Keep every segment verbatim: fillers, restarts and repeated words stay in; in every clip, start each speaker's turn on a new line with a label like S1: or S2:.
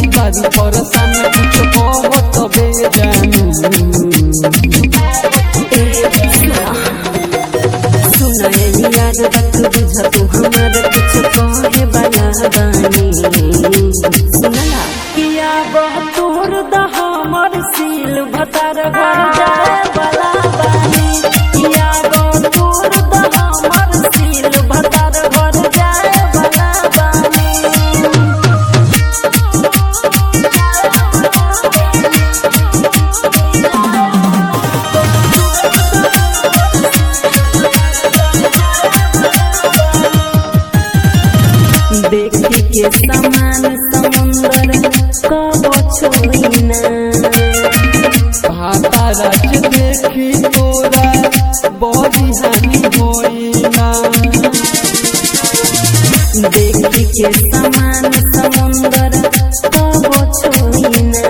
S1: बारी परसान कुछ बहुत बेजानू
S2: सुनाए याद रख बुझ तू हमार कुछ कहे वाला बानी सुनला किया बहतूर द हमर सील भतार घर जाए वाला बानी किया बहतूर द हमर सील भतार घर जाए वाला बानी देखी के समान समुंदर कबो छोड़ीना
S1: भाताराज देखी तोरा बड़ी हानि होइना
S2: देखी के समान समुंदर कबो छोड़ीना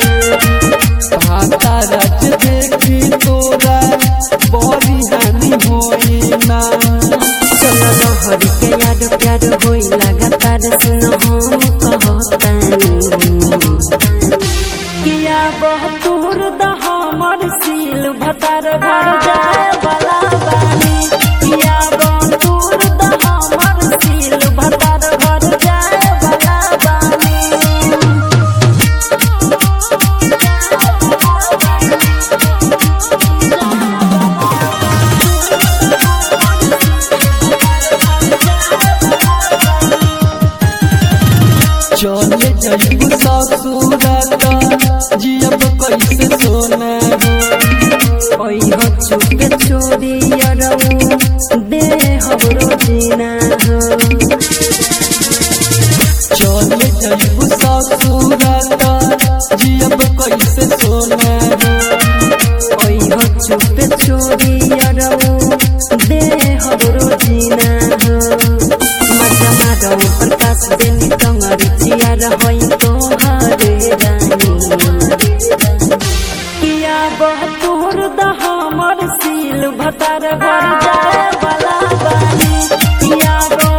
S1: भाताराज देखी तोरा बड़ी हानि होइना
S2: चलो लहर के याद प्यार होई लगातार सुनो हम कहतानी किया बहतूर द हमर सील भतार घर जाए वाला बानी किया बहतूर द हमर सील भतार घर जाए वाला बानी
S1: चले जइबू ससुराता जियब कैसे सोना हो
S2: ओई हो चुप छोड़ी अरऊ दे हमरो जीना हो
S1: चले जइबू ससुराता जियब कैसे सोना हो
S2: ओई हो चुप छोड़ी अरऊ दे हमरो जीना हो मजा मारो प्रकाश देनी तंगरी चियार होई तोहरे रानी किया बहतूर द हमर सील भतार घर जाए वाला बानी किया